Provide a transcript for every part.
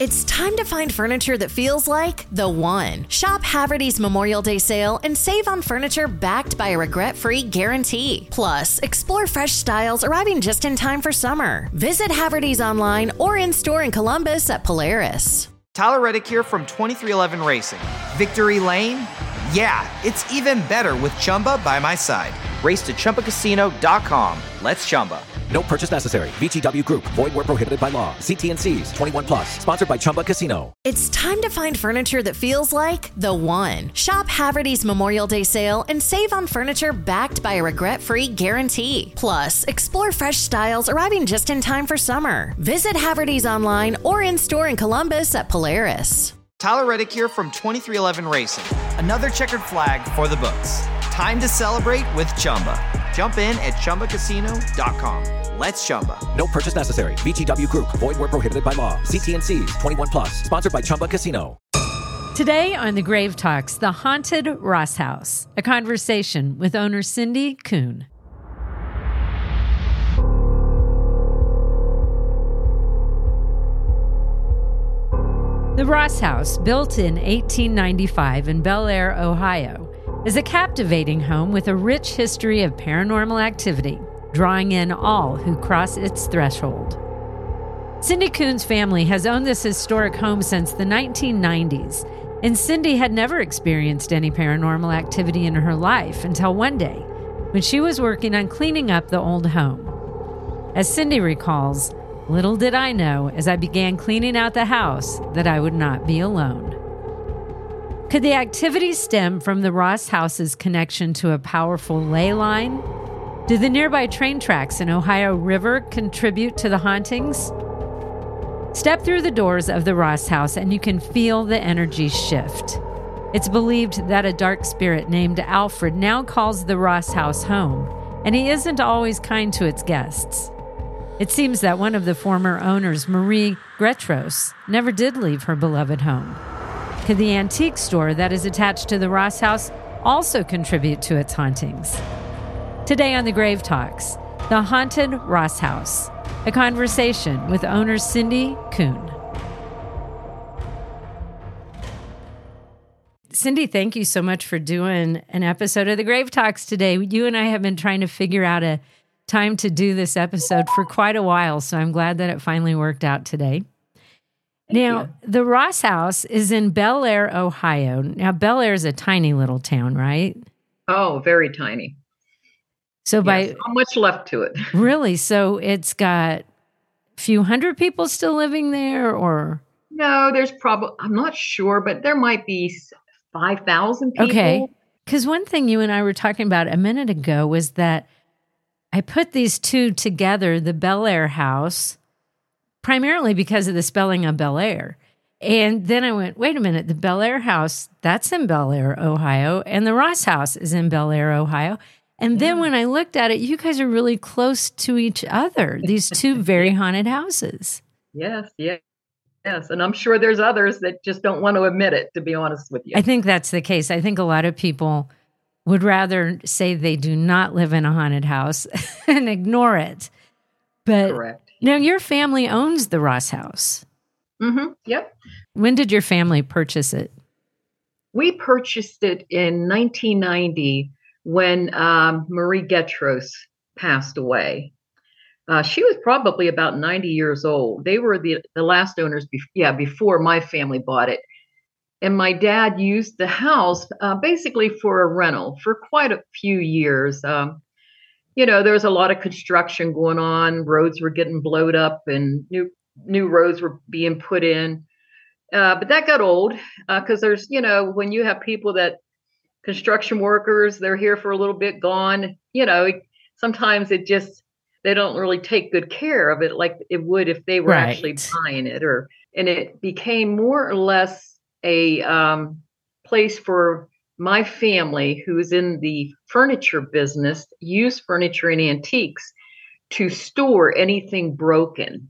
It's time to find furniture that feels like the one. Shop Haverty's Memorial Day sale and save on furniture backed by a regret-free guarantee. Plus, explore fresh styles arriving just in time for summer. Visit Haverty's online or in-store in Columbus at Polaris. Tyler Reddick here from 2311 Racing. Victory Lane? Yeah, it's even better with Chumba by my side. Race to ChumbaCasino.com. Let's Chumba. No purchase necessary. VGW Group. Void where prohibited by law. See T&Cs. 21 plus. Sponsored by Chumba Casino. It's time to find furniture that feels like the one. Shop Haverty's Memorial Day sale and save on furniture backed by a regret-free guarantee. Plus, explore fresh styles arriving just in time for summer. Visit Haverty's online or in-store in Columbus at Polaris. Tyler Reddick here from 2311 Racing. Another checkered flag for the books. Time to celebrate with Chumba. Jump in at ChumbaCasino.com. Let's Chumba. No purchase necessary. VGW Group. Void where prohibited by law. See T&Cs. 21 plus. Sponsored by Chumba Casino. Today on The Grave Talks, the haunted Ross House. A conversation with owner Cindy Kuhn. The Ross House, built in 1895 in Bel Air, Ohio, is a captivating home with a rich history of paranormal activity, drawing in all who cross its threshold. Cindy Kuhn's family has owned this historic home since the 1990s, and Cindy had never experienced any paranormal activity in her life until one day, when she was working on cleaning up the old home. As Cindy recalls, little did I know as I began cleaning out the house that I would not be alone. Could the activity stem from the Ross House's connection to a powerful ley line? Do the nearby train tracks in Ohio River contribute to the hauntings? Step through the doors of the Ross House and you can feel the energy shift. It's believed that a dark spirit named Alfred now calls the Ross House home, and he isn't always kind to its guests. It seems that one of the former owners, Marie Gretros, never did leave her beloved home. Could the antique store that is attached to the Ross House also contribute to its hauntings? Today on The Grave Talks, the haunted Ross House, a conversation with owner Cindy Kuhn. Cindy, thank you so much for doing an episode of The Grave Talks today. You and I have been trying to figure out a time to do this episode for quite a while, so I'm glad that it finally worked out today. Now, the Ross House is in Bel Air, Ohio. Now, Bel Air is a tiny little town, right? Oh, very tiny. So yes, not much left to it. Really? So it's got a few hundred people still living there, or? No, there's probably, I'm not sure, but there might be 5,000 people. Okay. Because one thing you and I were talking about a minute ago was that I put these two together, the Bel Air house, primarily because of the spelling of Bel Air. And then I went, wait a minute, the Bel Air house, that's in Bel Air, Ohio, and the Ross House is in Bel Air, Ohio. And then when I looked at it, you guys are really close to each other, these two very haunted houses. Yes. And I'm sure there's others that just don't want to admit it, to be honest with you. I think that's the case. I think a lot of people would rather say they do not live in a haunted house and ignore it. But correct. Now, your family owns the Ross House. Mm-hmm. Yep. When did your family purchase it? We purchased it in 1990 when Marie Gretros passed away. She was probably about 90 years old. They were the last owners before my family bought it. And my dad used the house basically for a rental for quite a few years. There was a lot of construction going on. Roads were getting blowed up and new roads were being put in. But that got old because there's, when you have people that construction workers, they're here for a little bit, gone, sometimes they don't really take good care of it like it would if they were actually buying it. And it became more or less a place for my family, who's in the furniture business, used furniture and antiques, to store anything broken.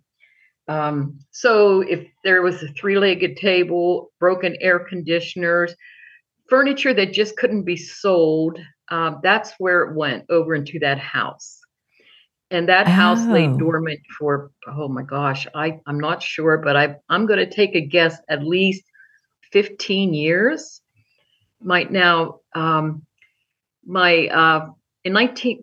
So if there was a three-legged table, broken air conditioners, furniture that just couldn't be sold, that's where it went over into that house. And that house lay Oh. dormant for, oh my gosh, I'm not sure, but I'm going to take a guess, at least 15 years. Might now, my in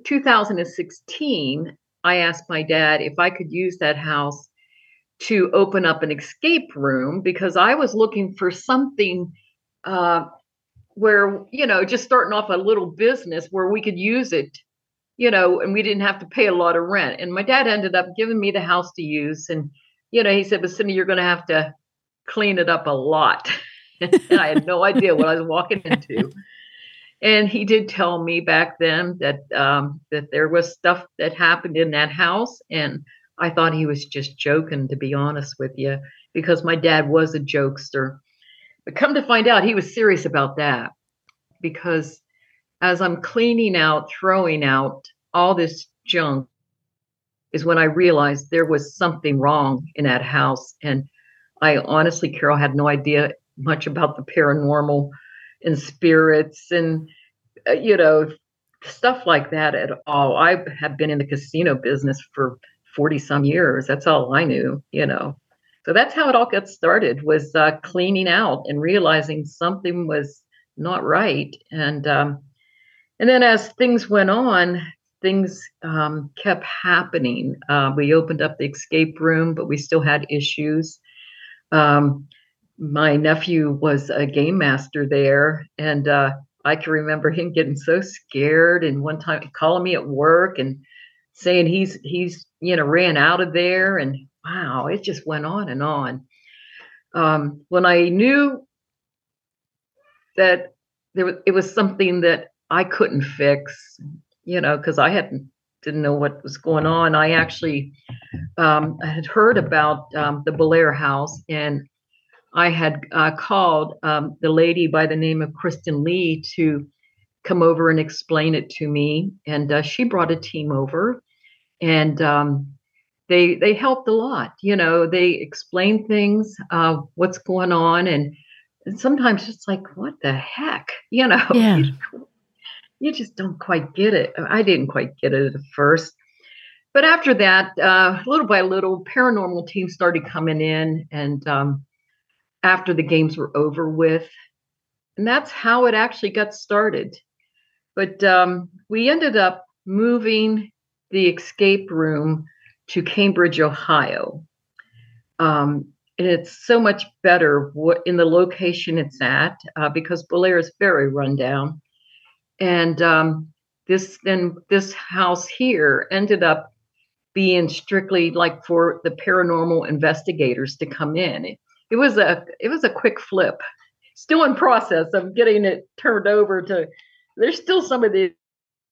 2016, I asked my dad if I could use that house to open up an escape room, because I was looking for something where, just starting off a little business where we could use it, and we didn't have to pay a lot of rent. And my dad ended up giving me the house to use. And, he said, but Cindy, you're going to have to clean it up a lot. And I had no idea what I was walking into. And he did tell me back then that that there was stuff that happened in that house. And I thought he was just joking, to be honest with you, because my dad was a jokester. But come to find out, he was serious about that, because as I'm cleaning out, throwing out all this junk, is when I realized there was something wrong in that house. And I honestly, Carol, had no idea much about the paranormal and spirits and, stuff like that at all. I have been in the casino business for 40 some years. That's all I knew, So that's how it all got started, was cleaning out and realizing something was not right. And then as things went on, things kept happening. We opened up the escape room, but we still had issues. My nephew was a game master there, and I can remember him getting so scared, and one time calling me at work and saying he's ran out of there. And wow, it just went on and on. When I knew that it was something that I couldn't fix, because I didn't know what was going on. I actually had heard about the Belair house, and I had called the lady by the name of Kristen Lee to come over and explain it to me. And she brought a team over, and they helped a lot. They explained things, what's going on. And sometimes it's like, what the heck? Yeah. You just don't quite get it. I didn't quite get it at first. But after that, little by little, paranormal teams started coming in. And after the games were over with, and that's how it actually got started. But we ended up moving the escape room to Cambridge, Ohio. And it's so much better in the location it's at, because Belair is very rundown. And this house here ended up being strictly like for the paranormal investigators to come in. It was a quick flip. Still in process of getting it turned over to. There's still some of the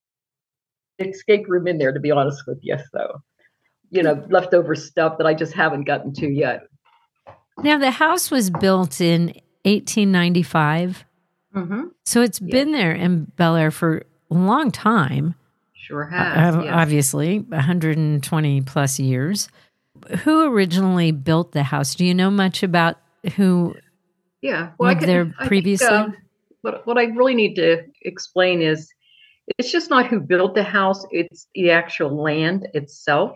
escape room in there, to be honest with you. So, leftover stuff that I just haven't gotten to yet. Now, the house was built in 1895. Mm-hmm. So it's been there in Belair for a long time. Sure has. Yes. Obviously, 120 plus years. Who originally built the house? Do you know much about who lived there previously? I think, what I really need to explain is it's just not who built the house, it's the actual land itself.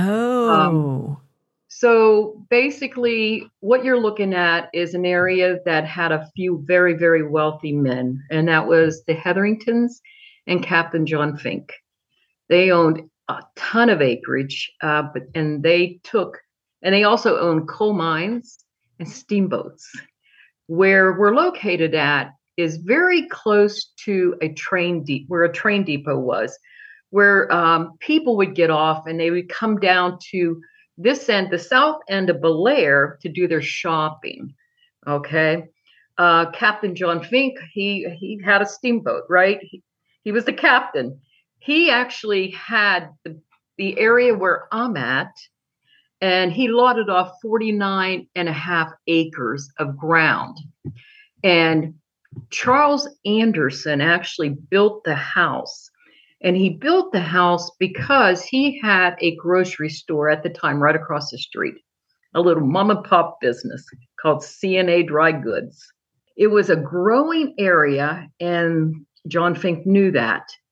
Oh. So basically, what you're looking at is an area that had a few very, very wealthy men, and that was the Hetheringtons and Captain John Fink. They owned a ton of acreage, and they also owned coal mines and steamboats. Where we're located at is very close to where a train depot was, where people would get off and they would come down to this end, the south end of Belair, to do their shopping. Okay. Captain John Fink, he had a steamboat, right? He was the captain. He actually had the area where I'm at, and he lotted off 49.5 acres of ground. And Charles Anderson actually built the house. And he built the house because he had a grocery store at the time right across the street, a little mom and pop business called CNA Dry Goods. It was a growing area, and John Fink knew that.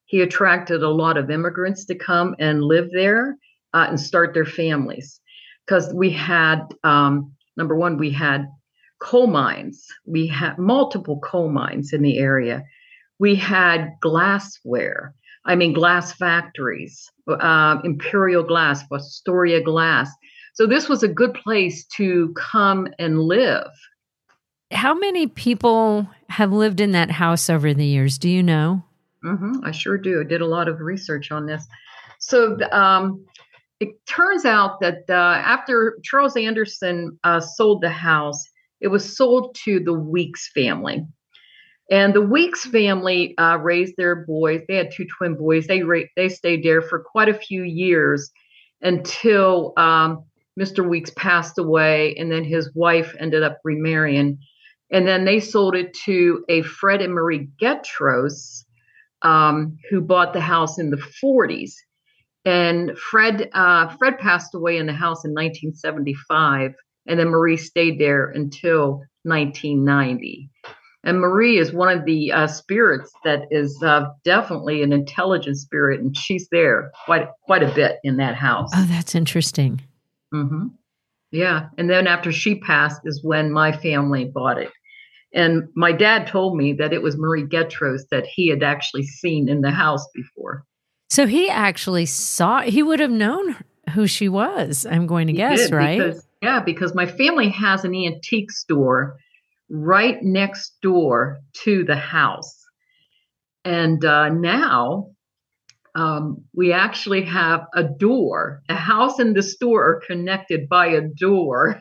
he attracted a lot of immigrants to come and live there and start their families. Because we had, number one, we had coal mines. We had multiple coal mines in the area. We had glass factories, Imperial Glass, Astoria Glass. So this was a good place to come and live. How many people have lived in that house over the years? Do you know? I sure do. I did a lot of research on this. So it turns out that after Charles Anderson sold the house, it was sold to the Weeks family. And the Weeks family raised their boys. They had 2 twin boys. They stayed there for quite a few years until Mr. Weeks passed away, and then his wife ended up remarrying. And then they sold it to a Fred and Marie Getros, who bought the house in the 40s. And Fred passed away in the house in 1975, and then Marie stayed there until 1990. And Marie is one of the spirits that is definitely an intelligent spirit, and she's there quite a bit in that house. Oh, that's interesting. Mm-hmm. Yeah. And then after she passed is when my family bought it. And my dad told me that it was Marie Getros that he had actually seen in the house before. So he actually he would have known who she was, I'm going to guess, right? Because my family has an antique store right next door to the house. And now we actually have a door. The house and the store are connected by a door.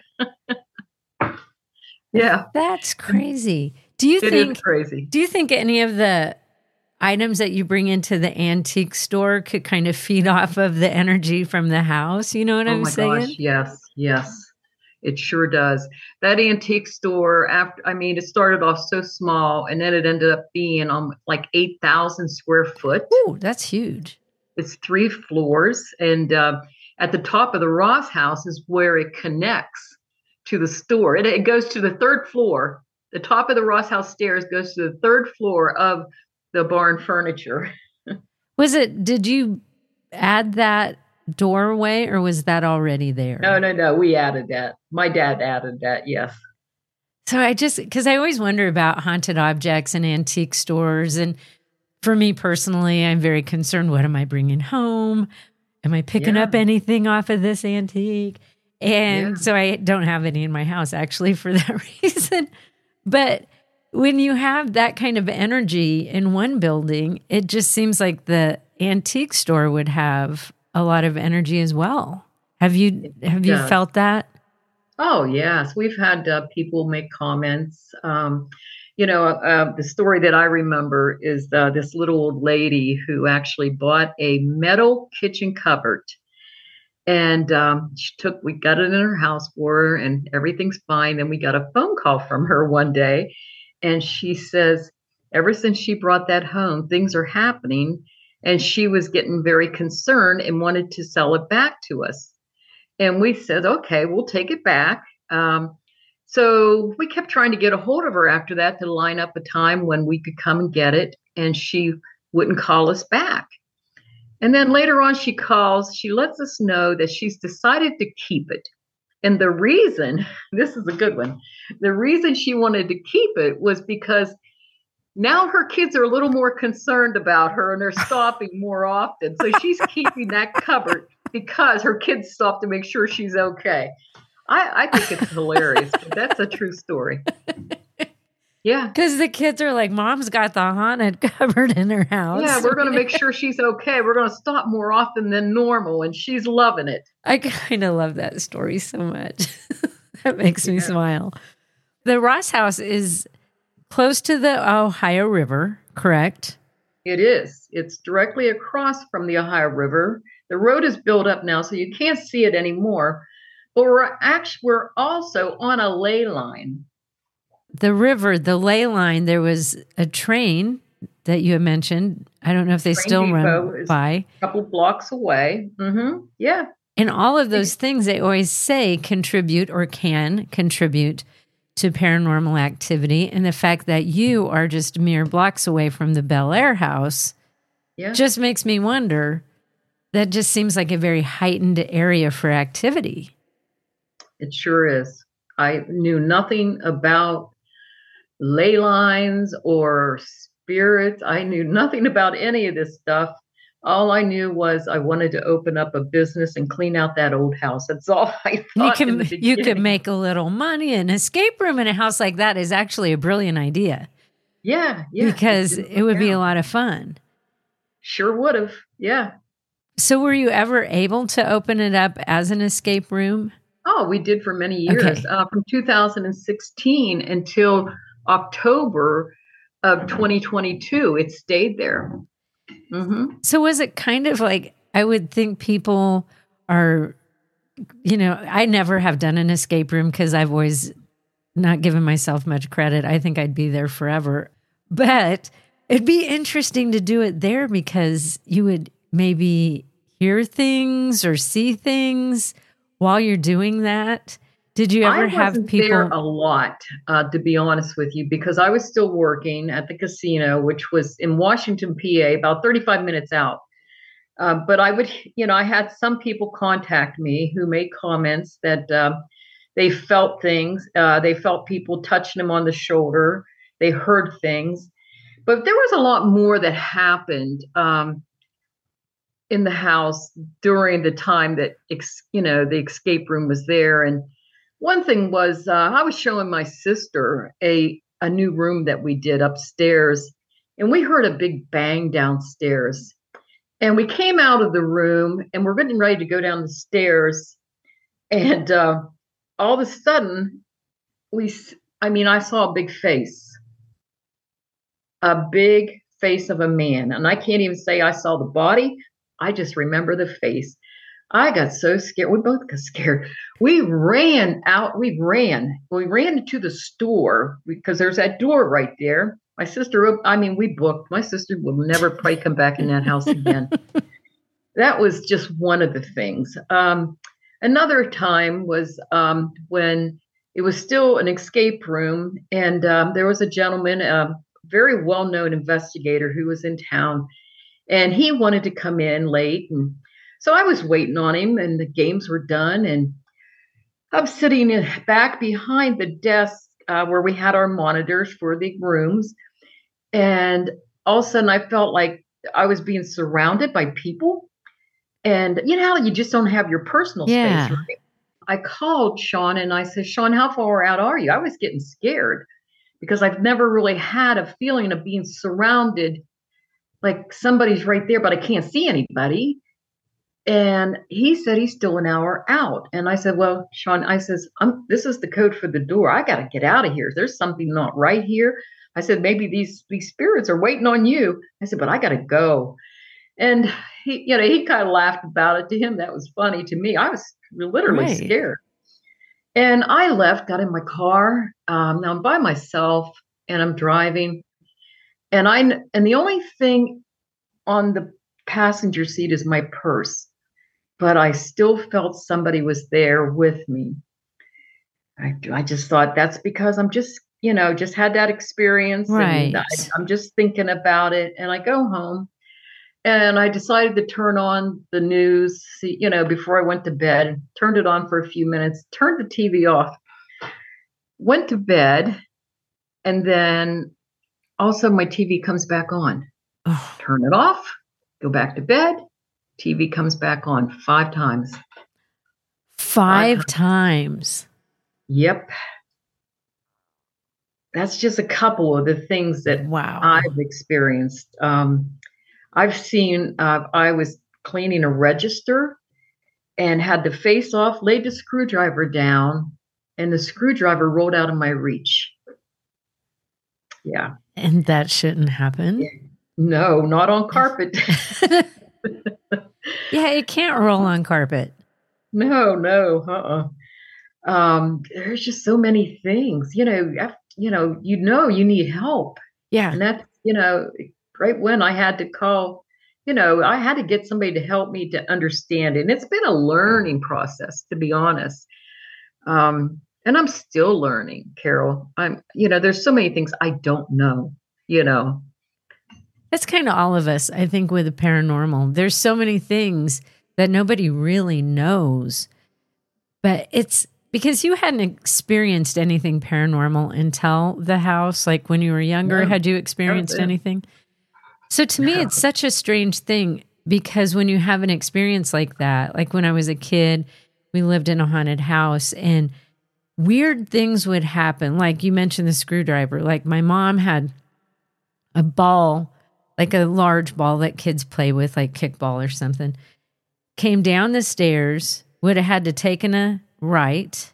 Yeah. That's crazy. It is crazy. Do you think any of the items that you bring into the antique store could kind of feed off of the energy from the house? You know what I'm saying? Oh my gosh, yes. It sure does. That antique store, it started off so small, and then it ended up being like 8,000 square foot. Ooh, that's huge. It's 3 floors. And at the top of the Ross house is where it connects to the store. It goes to the 3rd floor. The top of the Ross house stairs goes to the 3rd floor of the barn furniture. Did you add that doorway, or was that already there? No. We added that. My dad added that, yes. So because I always wonder about haunted objects and antique stores. And for me personally, I'm very concerned. What am I bringing home? Am I picking up anything off of this antique? And so I don't have any in my house, actually, for that reason. But when you have that kind of energy in one building, it just seems like the antique store would have a lot of energy as well. Have you felt that? Oh, yes. We've had people make comments. The story that I remember is this little old lady who actually bought a metal kitchen cupboard. And we got it in her house for her, and everything's fine. Then we got a phone call from her one day, and she says, ever since she brought that home, things are happening. And she was getting very concerned and wanted to sell it back to us. And we said, okay, we'll take it back. So we kept trying to get a hold of her after that to line up a time when we could come and get it. And she wouldn't call us back. And then later on, she calls, she lets us know that she's decided to keep it. And the reason, this is a good one, the reason she wanted to keep it was because now her kids are a little more concerned about her, and they're stopping more often. So she's keeping that cupboard because her kids stop to make sure she's okay. I think it's hilarious, but that's a true story. Yeah. Because the kids are like, Mom's got the haunted cupboard in her house. Yeah, we're going to make sure she's okay. We're going to stop more often than normal, and she's loving it. I kind of love that story so much. That makes me smile. The Ross house is close to the Ohio River, correct? It is. It's directly across from the Ohio River. The road is built up now, so you can't see it anymore. But we're also on a ley line. The river, the ley line, there was a train that you had mentioned. I don't know if they still run by. A couple blocks away. Mm-hmm. Yeah. And all of those things they always say contribute or can contribute to paranormal activity. And the fact that you are just mere blocks away from the Bel Air house Yeah. Just makes me wonder. That just seems like a very heightened area for activity. It sure is. I knew nothing about ley lines or spirits. I knew nothing about any of this stuff. All I knew was I wanted to open up a business and clean out that old house. That's all I thought in the beginning. You could make a little money. An escape room in a house like that is actually a brilliant idea. Yeah. Because it would be a lot of fun. Sure would have. Yeah. So were you ever able to open it up as an escape room? Oh, we did for many years. Okay. From 2016 until October of 2022, it stayed there. Mm-hmm. So was it kind of like, I would think people are, I never have done an escape room because I've always not given myself much credit. I think I'd be there forever. But it'd be interesting to do it there because you would maybe hear things or see things while you're doing that. Did you ever have people there a lot, to be honest with you, because I was still working at the casino, which was in Washington, PA, about 35 minutes out. But I would, I had some people contact me who made comments that they felt things. They felt people touching them on the shoulder. They heard things. But there was a lot more that happened in the house during the time that, the escape room was there. And one thing was I was showing my sister a new room that we did upstairs, and we heard a big bang downstairs. And we came out of the room, and we're getting ready to go down the stairs. And all of a sudden, I saw a big face of a man. And I can't even say I saw the body. I just remember the face. I got so scared. We both got scared. We ran out. We ran into the store because there's that door right there. My sister, we booked. My sister will never probably come back in that house again. That was just one of the things. Another time was when it was still an escape room, and there was a gentleman, a very well-known investigator who was in town, and he wanted to come in late. And so I was waiting on him, and the games were done, and I'm sitting back behind the desk where we had our monitors for the rooms. And all of a sudden I felt like I was being surrounded by people. And you know how you just don't have your personal space, right? I called Sean and I said, Sean, how far out are you? I was getting scared because I've never really had a feeling of being surrounded, like somebody's right there, but I can't see anybody. And he said he's still an hour out. And I said, well, Sean, this is the code for the door. I got to get out of here. There's something not right here. I said, maybe these spirits are waiting on you. I said, but I got to go. And he kind of laughed about it. To him, that was funny. To me, I was literally scared. And I left, got in my car. Now I'm by myself and I'm driving. And the only thing on the passenger seat is my purse. But I still felt somebody was there with me. I just thought that's because I'm just had that experience. Right. And I'm just thinking about it. And I go home and I decided to turn on the news, before I went to bed, turned it on for a few minutes, turned the TV off, went to bed. And then also my TV comes back on. Turn it off, go back to bed. TV comes back on 5 times. 5 times. Yep. That's just a couple of the things that I've experienced. I've seen, I was cleaning a register and had the face off, laid the screwdriver down, and the screwdriver rolled out of my reach. Yeah. And that shouldn't happen. No, not on carpet. Yeah, it can't roll on carpet. No. There's just so many things, you need help. Yeah. And that's, right when I had to call, I had to get somebody to help me to understand it. And it's been a learning process, to be honest. And I'm still learning, Carol. There's so many things I don't know, That's kind of all of us, I think, with the paranormal. There's so many things that nobody really knows, but it's because you hadn't experienced anything paranormal until the house. Like when you were younger, No. had you experienced anything? So to me, it's such a strange thing because when you have an experience like that, like when I was a kid, we lived in a haunted house and weird things would happen. Like you mentioned the screwdriver. Like my mom had a ball, like a large ball that kids play with, like kickball or something, came down the stairs, would have had to taken a right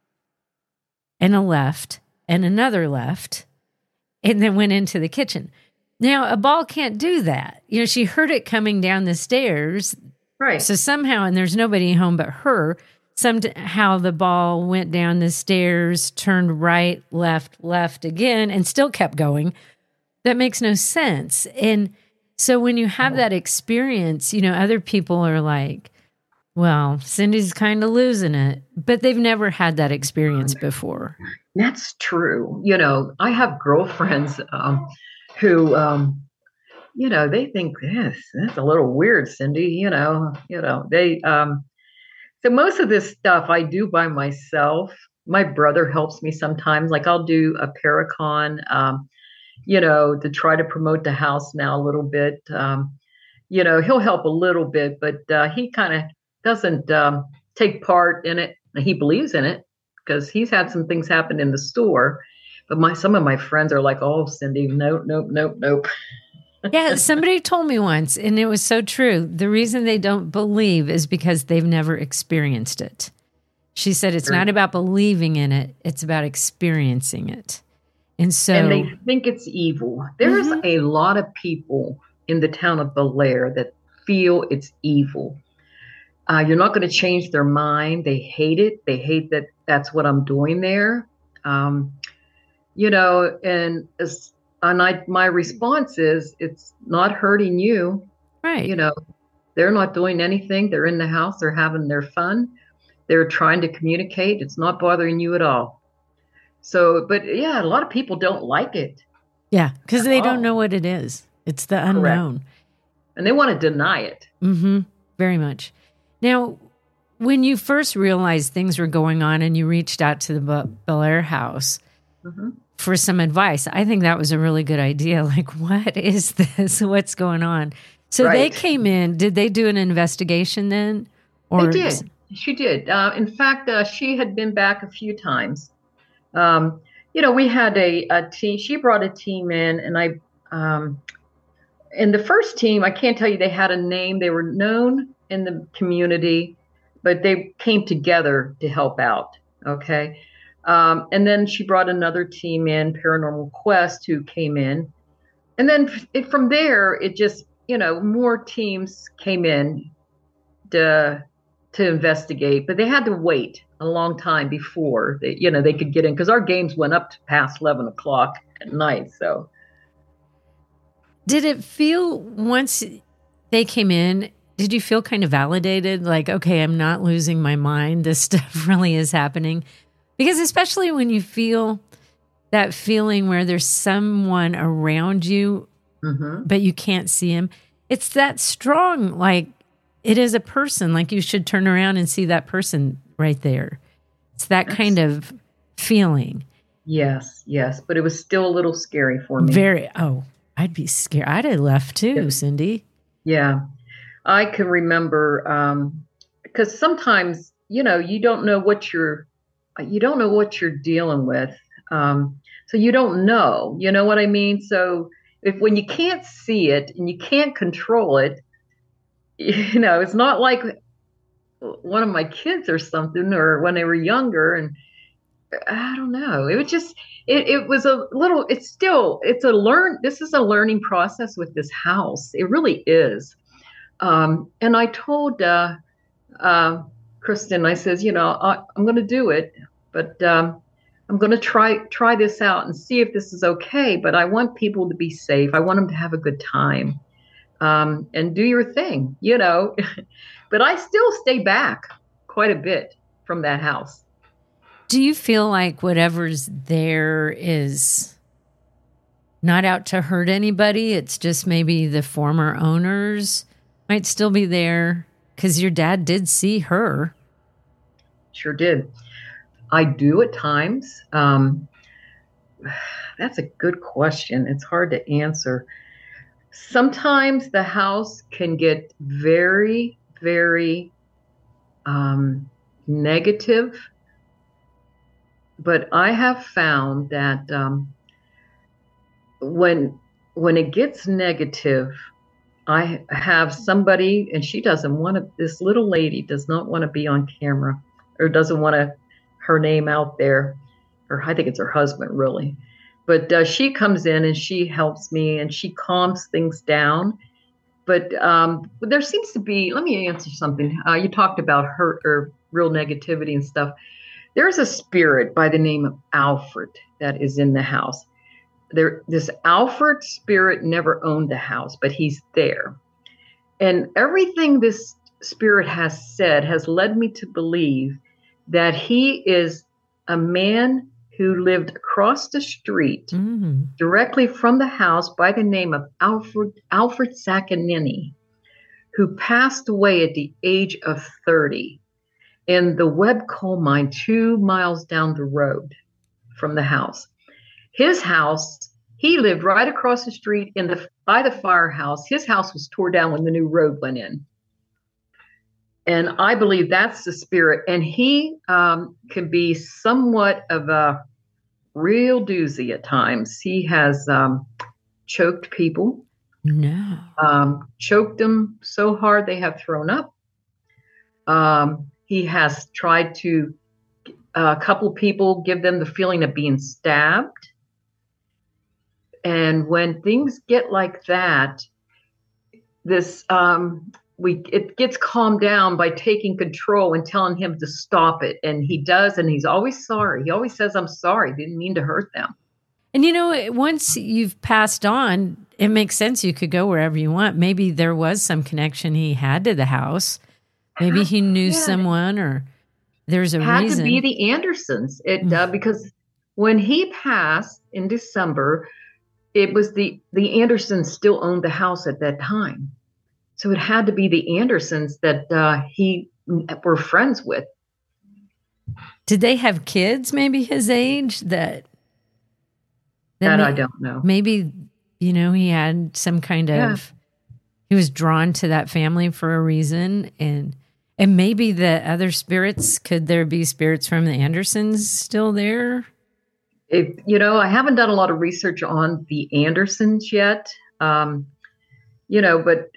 and a left and another left, and then went into the kitchen. Now, a ball can't do that. You know, she heard it coming down the stairs. Right. So somehow, and there's nobody home but her, somehow the ball went down the stairs, turned right, left again, and still kept going. That makes no sense. And so when you have that experience, you know, other people are like, well, Cindy's kind of losing it, but they've never had that experience before. That's true. You know, I have girlfriends who, you know, they think that's a little weird, Cindy. You know, they. So most of this stuff I do by myself. My brother helps me sometimes. Like I'll do a Paracon, you know, to try to promote the house now a little bit. You know, he'll help a little bit, but he kind of doesn't take part in it. He believes in it because he's had some things happen in the store. But some of my friends are like, "Oh, Cindy, nope." Yeah, somebody told me once, and it was so true. The reason they don't believe is because they've never experienced it. She said it's not about believing in it; it's about experiencing it. And they think it's evil. There's a lot of people in the town of Bel Air that feel it's evil. You're not going to change their mind. They hate it. They hate that that's what I'm doing there. You know, and my response is, it's not hurting you. Right. You know, they're not doing anything. They're in the house. They're having their fun. They're trying to communicate. It's not bothering you at all. So, but yeah, a lot of people don't like it. Yeah, because they don't know what it is. It's the unknown. Correct. And they want to deny it. Mm-hmm. Very much. Now, when you first realized things were going on and you reached out to the Bel Air house for some advice, I think that was a really good idea. Like, what is this? What's going on? So they came in. Did they do an investigation then? Or they did. She did. In fact, she had been back a few times. You know, we had a team. She brought a team in, and in the first team, I can't tell you they had a name. They were known in the community, but they came together to help out. Okay. And then she brought another team in, Paranormal Quest, who came in. And then from there, it just, you know, more teams came in to investigate, but they had to wait a long time before they could get in, because our games went up to past 11 o'clock at night. So did it feel, once they came in, did you feel kind of validated? Like, okay, I'm not losing my mind. This stuff really is happening. Because especially when you feel that feeling where there's someone around you, but you can't see him, it's that strong, like it is a person, like you should turn around and see that person right there. It's that kind of feeling. Yes. But it was still a little scary for me. I'd be scared. I'd have left too, Cindy. Yeah. I can remember, because sometimes, you know, you don't know what you're dealing with. So you don't know, you know what I mean? So when you can't see it and you can't control it, you know, it's not like one of my kids or something, or when they were younger, and I don't know. It was just, it was a little, this is a learning process with this house. It really is. And I told Kristen, I says, you know, I'm going to do it, but I'm going to try this out and see if this is okay. But I want people to be safe. I want them to have a good time, and do your thing, you know. But I still stay back quite a bit from that house. Do you feel like whatever's there is not out to hurt anybody. It's just maybe the former owners might still be there because your dad did see her. Sure did. I do at times. That's a good question. It's hard to answer. Sometimes the house can get very, very negative. But I have found that when it gets negative, I have somebody, and she doesn't want to, this little lady does not want to be on camera, or doesn't want her name out there, or I think it's her husband, really. But she comes in and she helps me and she calms things down. But there seems to be, let me answer something. You talked about hurt or real negativity and stuff. There's a spirit by the name of Alfred that is in the house. This Alfred spirit never owned the house, but he's there. And everything this spirit has said has led me to believe that he is a man who lived across the street directly from the house by the name of Alfred Sacanini, who passed away at the age of 30 in the Webb coal mine 2 miles down the road from the house. His house, he lived right across the street by the firehouse. His house was torn down when the new road went in. And I believe that's the spirit. And he can be somewhat of a real doozy at times. He has choked people. No. Choked them so hard they have thrown up. He has tried to, a couple people, give them the feeling of being stabbed. And when things get like that, it gets calmed down by taking control and telling him to stop it. And he does, and he's always sorry. He always says, I'm sorry, didn't mean to hurt them. And once you've passed on, it makes sense you could go wherever you want. Maybe there was some connection he had to the house. Maybe he knew someone, or there's a reason. It had to be the Andersons. Because when he passed in December, it was the Andersons still owned the house at that time. So it had to be the Andersons that he were friends with. Did they have kids maybe his age that I don't know. Maybe, he had some kind of, he was drawn to that family for a reason. And maybe the other spirits, could there be spirits from the Andersons still there? I haven't done a lot of research on the Andersons yet, but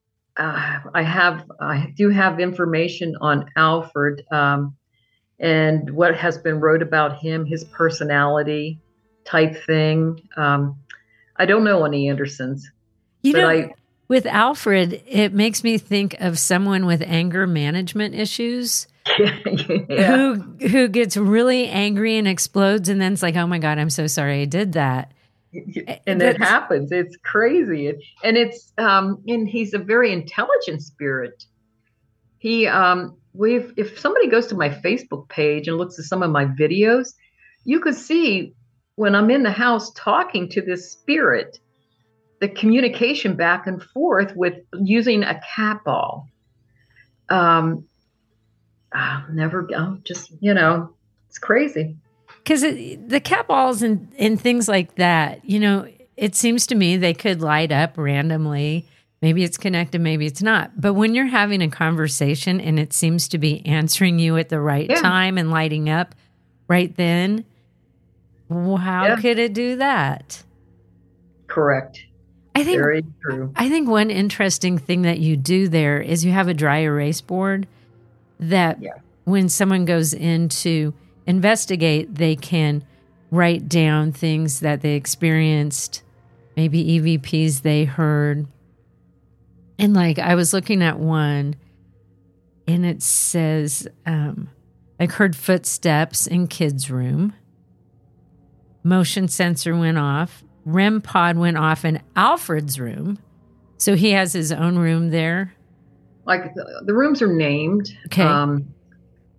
I do have information on Alfred and what has been wrote about him, his personality type thing. I don't know any Andersons. With Alfred, it makes me think of someone with anger management issues. Who gets really angry and explodes, and then it's like, oh my God, I'm so sorry I did that. And it happens. It's crazy. And it's and he's a very intelligent spirit. If somebody goes to my Facebook page and looks at some of my videos, you could see when I'm in the house talking to this spirit, the communication back and forth with using a cat ball. It's crazy. Because the cat balls and things like that, it seems to me they could light up randomly. Maybe it's connected, maybe it's not. But when you're having a conversation and it seems to be answering you at the right time and lighting up right then, how could it do that? Correct. Very true. I think one interesting thing that you do there is you have a dry erase board that when someone goes in to investigate, they can write down things that they experienced, maybe EVPs they heard. And I was looking at one and it says, I heard footsteps in kids' room. Motion sensor went off. REM pod went off in Alfred's room. So he has his own room there. The rooms are named. Okay.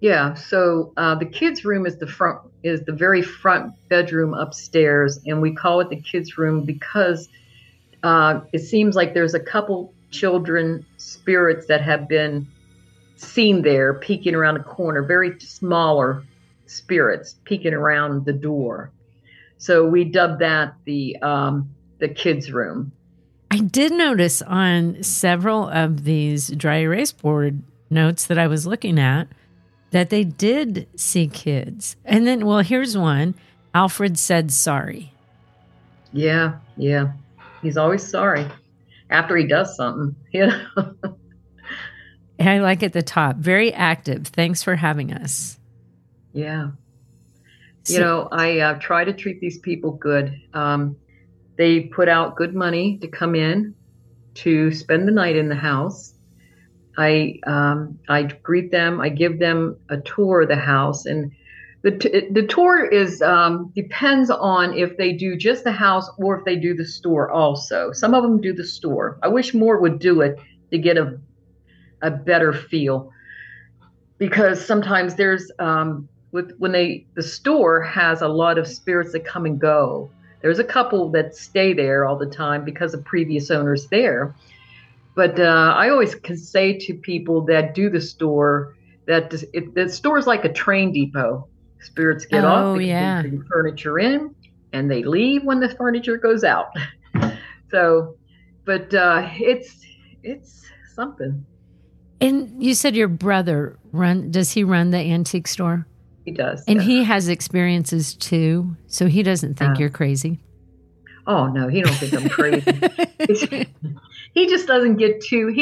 Yeah. So the kids' room is the very front bedroom upstairs, and we call it the kids' room because it seems like there's a couple children spirits that have been seen there peeking around the corner, very smaller spirits peeking around the door. So we dubbed that the kids' room. I did notice on several of these dry erase board notes that I was looking at that they did see kids. And then, well, here's one. Alfred said sorry. Yeah. He's always sorry after he does something, you know. And I like at the top, very active. Thanks for having us. Yeah. So, You know, I try to treat these people good. They put out good money to come in to spend the night in the house. I greet them. I give them a tour of the house, and the tour is depends on if they do just the house or if they do the store also. Some of them do the store. I wish more would do it to get a better feel, because sometimes there's the store has a lot of spirits that come and go. There's a couple that stay there all the time because of previous owners there. But I always can say to people that do the store that the store is like a train depot. Spirits get off, they can bring furniture in, and they leave when the furniture goes out. So, but it's something. and you said your brother does he run the antique store? He does. And yeah. he has experiences too, so he doesn't think you're crazy. Oh no, he don't think I'm crazy. He just doesn't get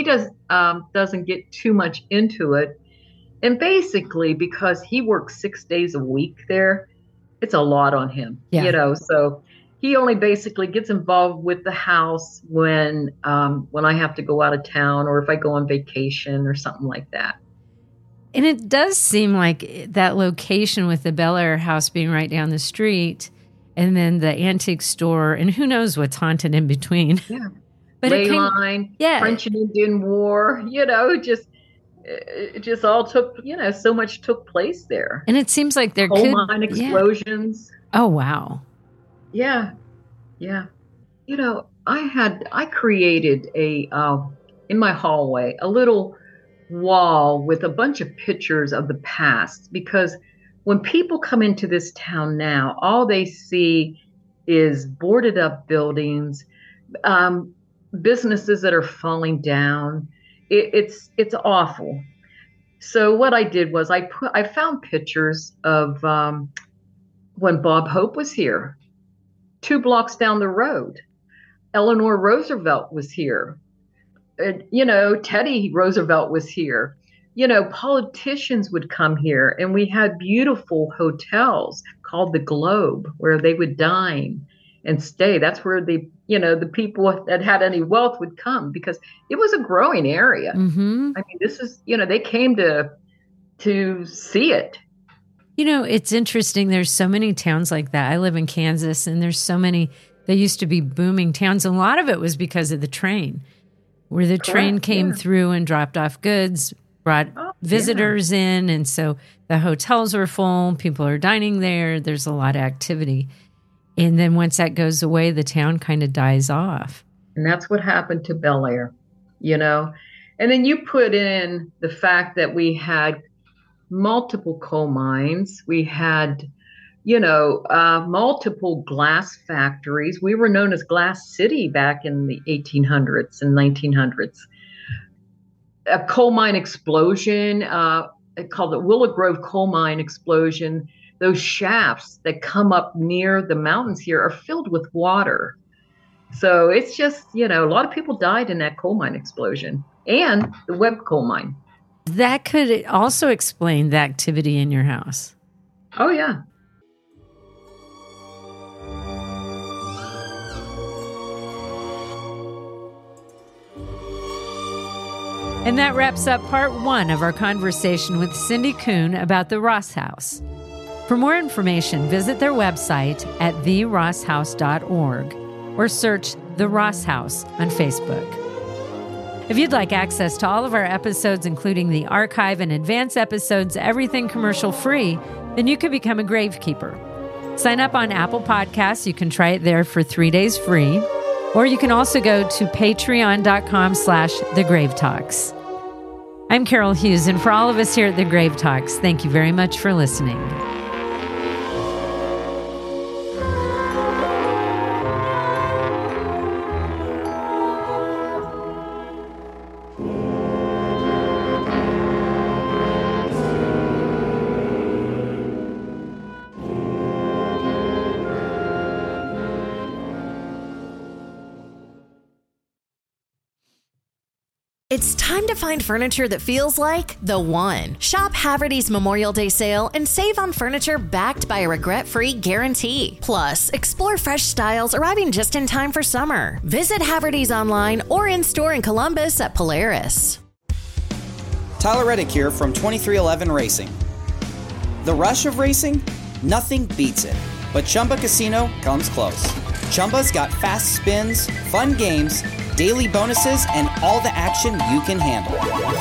too much into it. And basically, because he works 6 days a week there, it's a lot on him, Yeah. you know. So he only basically gets involved with the house when I have to go out of town or if I go on vacation or something like that. And it does seem like that location with the Bel Air house being right down the street and then the antique store, and who knows what's haunted in between. Yeah. But Ley line, French and Indian War, you know, it just all took, you know, so much took place there. And it seems like there coal mine explosions. Yeah. Oh, wow. Yeah. You know, I created in my hallway, a little wall with a bunch of pictures of the past, because when people come into this town now, all they see is boarded up buildings, businesses that are falling down. It's awful. So what I did was I found pictures of when Bob Hope was here, 2 blocks down the road. Eleanor Roosevelt was here. You know, Teddy Roosevelt was here. You know, politicians would come here, and we had beautiful hotels called the Globe where they would dine and stay. That's where the people that had any wealth would come, because it was a growing area. Mm-hmm. I mean, this is, you know, they came to see it. You know, it's interesting. There's so many towns like that. I live in Kansas, and there's so many. They used to be booming towns. A lot of it was because of the train, where the train came through and dropped off goods, brought visitors in. And so the hotels were full. People are dining there. There's a lot of activity. And then once that goes away, the town kind of dies off. And that's what happened to Bel Air, you know. And then you put in the fact that we had multiple coal mines. We had, you know, multiple glass factories. We were known as Glass City back in the 1800s and 1900s. A coal mine explosion, called the Willow Grove coal mine explosion. Those shafts that come up near the mountains here are filled with water. So it's just, you know, a lot of people died in that coal mine explosion, and the Webb coal mine. That could also explain the activity in your house. Oh, yeah. And that wraps up part 1 of our conversation with Cindy Kuhn about the Ross House. For more information, visit their website at therosshouse.org or search The Ross House on Facebook. If you'd like access to all of our episodes, including the archive and advance episodes, everything commercial free, then you can become a Gravekeeper. Sign up on Apple Podcasts. You can try it there for 3 days free. Or you can also go to patreon.com/thegravetalks. I'm Carol Hughes, and for all of us here at The Grave Talks, thank you very much for listening. It's time to find furniture that feels like the one. Shop Haverty's Memorial Day sale and save on furniture backed by a regret-free guarantee. Plus, explore fresh styles arriving just in time for summer. Visit Haverty's online or in-store in Columbus at Polaris. Tyler Reddick here from 2311 Racing. The rush of racing? Nothing beats it. But Chumba Casino comes close. Chumba's got fast spins, fun games, daily bonuses, and all the action you can handle.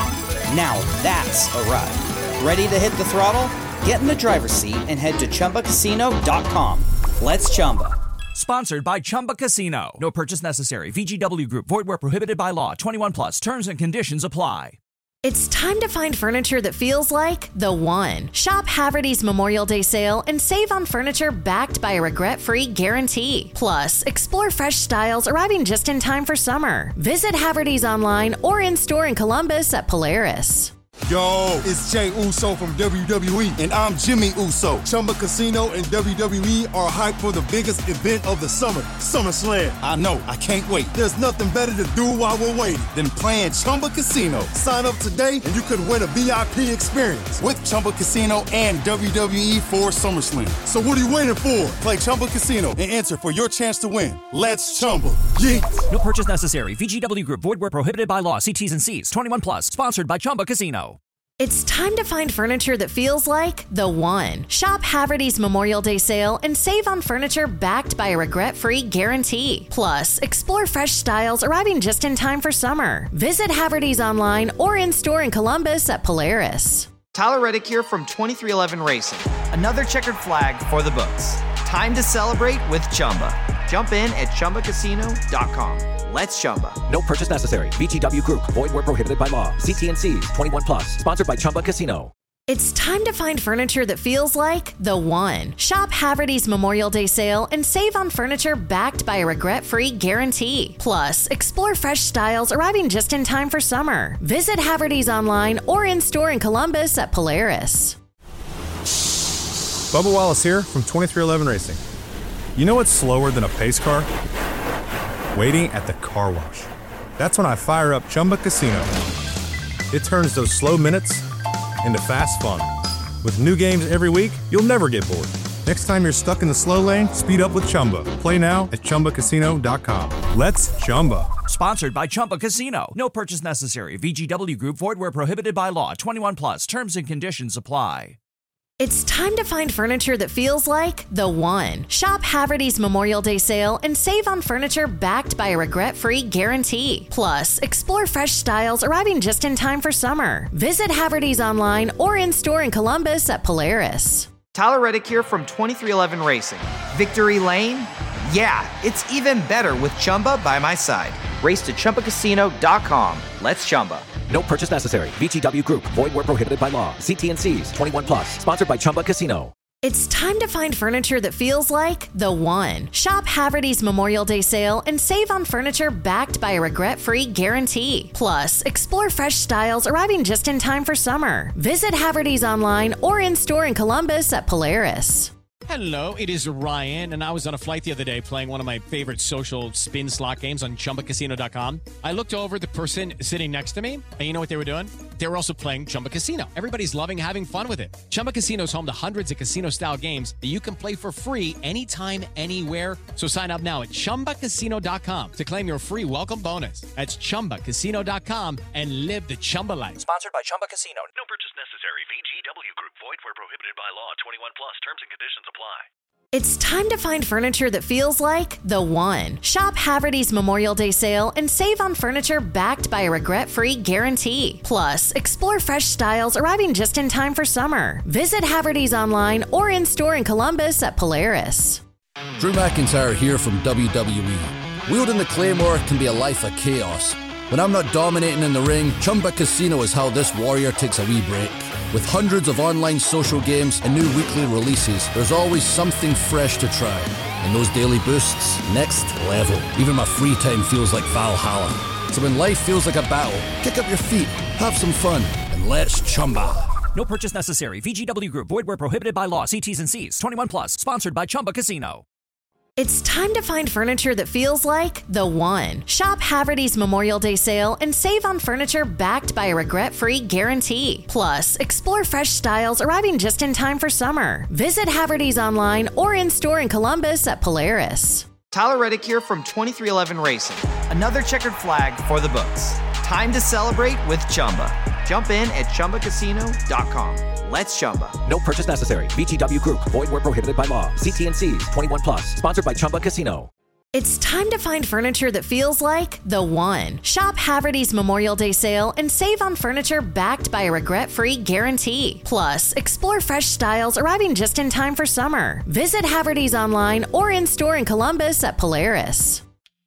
Now that's a ride. Ready to hit the throttle? Get in the driver's seat and head to ChumbaCasino.com. Let's Chumba. Sponsored by Chumba Casino. No purchase necessary. VGW Group. Void where prohibited by law. 21 plus. Terms and conditions apply. It's time to find furniture that feels like the one. Shop Haverty's Memorial Day sale and save on furniture backed by a regret-free guarantee. Plus, explore fresh styles arriving just in time for summer. Visit Haverty's online or in-store in Columbus at Polaris. Yo, it's Jay Uso from WWE, and I'm Jimmy Uso. Chumba Casino and WWE are hyped for the biggest event of the summer, SummerSlam. I know, I can't wait. There's nothing better to do while we're waiting than playing Chumba Casino. Sign up today and you could win a VIP experience with Chumba Casino and WWE for SummerSlam. So what are you waiting for? Play Chumba Casino and enter for your chance to win. Let's Chumba. Yeah. No purchase necessary. VGW Group. Void where prohibited by law. See T's and C's. 21 plus. Sponsored by Chumba Casino. It's time to find furniture that feels like the one. Shop Haverty's Memorial Day sale and save on furniture backed by a regret-free guarantee. Plus, explore fresh styles arriving just in time for summer. Visit Haverty's online or in-store in Columbus at Polaris. Tyler Reddick here from 2311 Racing. Another checkered flag for the books. Time to celebrate with Chumba. Jump in at ChumbaCasino.com. Let's Chumba. No purchase necessary. VGW Group. Void where prohibited by law. See T&Cs. 21 plus. Sponsored by Chumba Casino. It's time to find furniture that feels like the one. Shop Haverty's Memorial Day sale and save on furniture backed by a regret-free guarantee. Plus, explore fresh styles arriving just in time for summer. Visit Haverty's online or in-store in Columbus at Polaris. Bubba Wallace here from 2311 Racing. You know what's slower than a pace car? Waiting at the car wash. That's when I fire up Chumba Casino. It turns those slow minutes into fast fun. With new games every week, you'll never get bored. Next time you're stuck in the slow lane, speed up with Chumba. Play now at ChumbaCasino.com. Let's Chumba. Sponsored by Chumba Casino. No purchase necessary. VGW Group. Void where prohibited by law. 21 plus. Terms and conditions apply. It's time to find furniture that feels like the one. Shop Haverty's Memorial Day sale and save on furniture backed by a regret-free guarantee. Plus, explore fresh styles arriving just in time for summer. Visit Haverty's online or in-store in Columbus at Polaris. Tyler Reddick here from 2311 Racing. Victory Lane? Yeah, it's even better with Chumba by my side. Race to ChumbaCasino.com. Let's Chumba. No purchase necessary. VGW Group. Void where prohibited by law. See T&Cs. 21 plus. Sponsored by Chumba Casino. It's time to find furniture that feels like the one. Shop Haverty's Memorial Day sale and save on furniture backed by a regret-free guarantee. Plus, explore fresh styles arriving just in time for summer. Visit Haverty's online or in-store in Columbus at Polaris. Hello, it is Ryan, and I was on a flight the other day playing one of my favorite social spin slot games on ChumbaCasino.com. I looked over at the person sitting next to me, and you know what they were doing? They were also playing Chumba Casino. Everybody's loving having fun with it. Chumba Casino is home to hundreds of casino-style games that you can play for free anytime, anywhere. So sign up now at ChumbaCasino.com to claim your free welcome bonus. That's ChumbaCasino.com and live the Chumba life. Sponsored by Chumba Casino. No purchase necessary. VGW Group. Void where prohibited by law. 21 plus. Terms and conditions apply. It's time to find furniture that feels like the one. Shop Haverty's Memorial Day sale and save on furniture backed by a regret-free guarantee. Plus, explore fresh styles arriving just in time for summer. Visit Haverty's online or in-store in Columbus at Polaris. Drew McIntyre here from WWE. Wielding the Claymore can be a life of chaos. When I'm not dominating in the ring, Chumba Casino is how this warrior takes a wee break. With hundreds of online social games and new weekly releases, there's always something fresh to try. And those daily boosts, next level. Even my free time feels like Valhalla. So when life feels like a battle, kick up your feet, have some fun, and let's Chumba. No purchase necessary. VGW Group. Void where prohibited by law. See T's and C's. 21 plus. Sponsored by Chumba Casino. It's time to find furniture that feels like the one. Shop Haverty's Memorial Day sale and save on furniture backed by a regret-free guarantee. Plus, explore fresh styles arriving just in time for summer. Visit Haverty's online or in-store in Columbus at Polaris. Tyler Reddick here from 2311 Racing. Another checkered flag for the books. Time to celebrate with Chumba. Jump in at ChumbaCasino.com. Let's Chumba. No purchase necessary. VGW Group. Void where prohibited by law. See T&Cs. 21 plus. Sponsored by Chumba Casino. It's time to find furniture that feels like the one. Shop Haverty's Memorial Day sale and save on furniture backed by a regret-free guarantee. Plus, explore fresh styles arriving just in time for summer. Visit Haverty's online or in-store in Columbus at Polaris.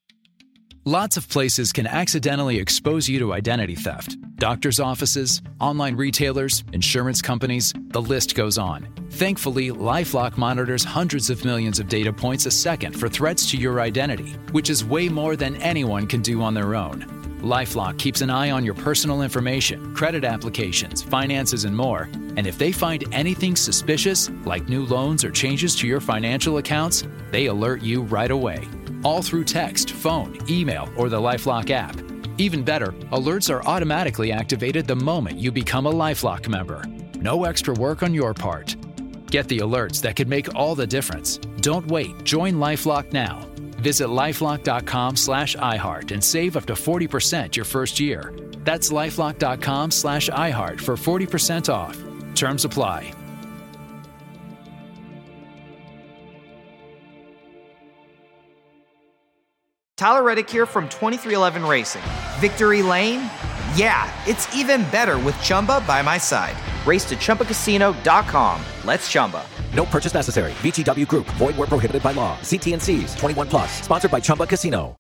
Lots of places can accidentally expose you to identity theft. Doctors' offices, online retailers, insurance companies, the list goes on. Thankfully, LifeLock monitors hundreds of millions of data points a second for threats to your identity, which is way more than anyone can do on their own. LifeLock keeps an eye on your personal information, credit applications, finances, and more. And if they find anything suspicious, like new loans or changes to your financial accounts, they alert you right away. All through text, phone, email, or the LifeLock app. Even better, alerts are automatically activated the moment you become a LifeLock member. No extra work on your part. Get the alerts that could make all the difference. Don't wait. Join LifeLock now. Visit LifeLock.com/iHeart and save up to 40% your first year. That's LifeLock.com/iHeart for 40% off. Terms apply. Tyler Reddick here from 2311 Racing. Victory Lane? Yeah, it's even better with Chumba by my side. Race to ChumbaCasino.com. Let's Chumba. No purchase necessary. VGW Group. Void where prohibited by law. See T&Cs. 21 plus. Sponsored by Chumba Casino.